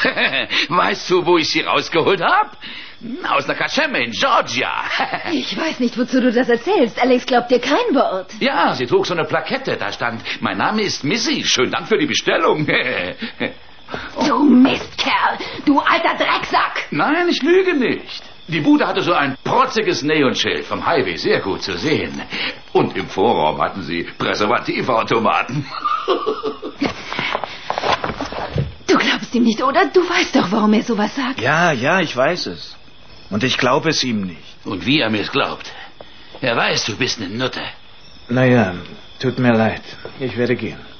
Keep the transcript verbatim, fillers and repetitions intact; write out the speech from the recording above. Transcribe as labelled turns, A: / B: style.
A: Weißt du, wo ich sie rausgeholt habe? Aus einer Kaschemme in Georgia.
B: Ich weiß nicht, wozu du das erzählst. Alex glaubt dir kein Wort.
A: Ja, sie trug so eine Plakette. Da stand, mein Name ist Missy. Schönen Dank für die Bestellung.
B: Du Mistkerl. Du alter Drecksack.
A: Nein, ich lüge nicht. Die Bude hatte so ein protziges Neonschild vom Highway. Sehr gut zu sehen. Und im Vorraum hatten sie Präservativautomaten.
B: Du glaubst ihm nicht, oder? Du weißt doch, warum er sowas sagt.
C: Ja, ja, ich weiß es. Und ich glaube es ihm nicht.
A: Und wie er mir's glaubt. Er weiß, du bist eine Nutte.
C: Naja, tut mir leid. Ich werde gehen.